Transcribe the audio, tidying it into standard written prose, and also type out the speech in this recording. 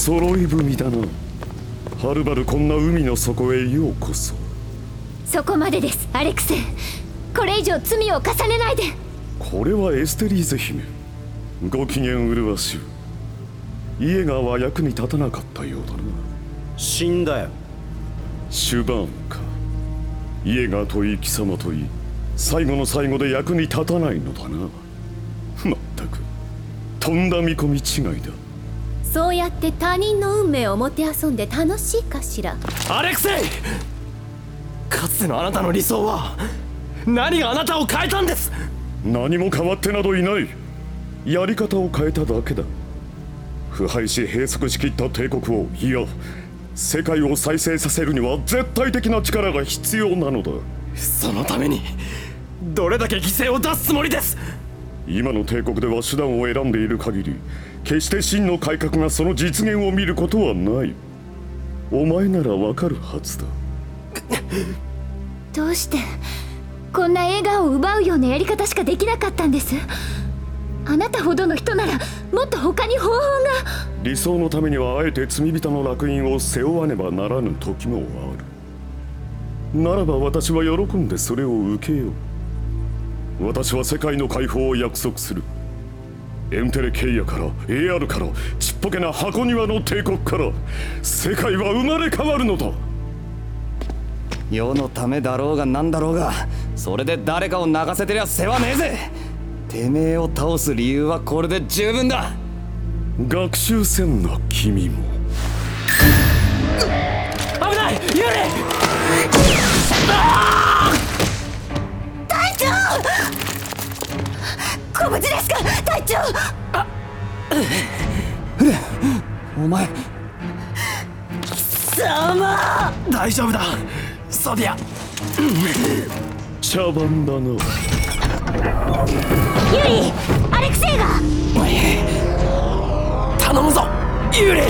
揃い踏みだな。はるばるこんな海の底へようこそ。 そこまでです、アレクセイ。これ以上罪を重ねないで。 これはエステリーゼ姫。ご機嫌麗しゅう。イエガーは役に立たなかったようだな。 死んだよ。 シュバーンか。イエガーといい貴様といい、最後の最後で役に立たないのだな。まったくとんだ見込み違いだ。 そうやって他人の運命をもてあそんで楽しいかしら。 アレクセイ、かつてのあなたの理想は何があなたを変えたんです？ 何も変わってなどいない。やり方を変えただけだ。腐敗し閉塞しきった帝国を、いや世界を再生させるには絶対的な力が必要なのだ。 そのためにどれだけ犠牲を出すつもりです？ 今の帝国では手段を選んでいる限り、決して真の改革がその実現を見ることはない。お前ならわかるはずだ。 どうしてこんな笑顔を奪うようなやり方しかできなかったんです？あなたほどの人ならもっと他に方法が。 理想のためにはあえて罪人の烙印を背負わねばならぬ時もある。ならば私は喜んでそれを受けよう。私は世界の解放を約束する。エンテレケイアから AR からちっぽけな箱庭の帝国から世界は生まれ変わるのだ。 世のためだろうが何だろうが、それで誰かを泣かせてりゃ世話ねえぜ。てめえを倒す理由はこれで十分だ。 学習せんな君も。 危ない、ユーリ！ 隊長！ご無事ですか、隊長！ お前貴様！ 大丈夫だ、ソディア。 茶番だな。 ユリ、アレクセイが！ 頼むぞユーリ！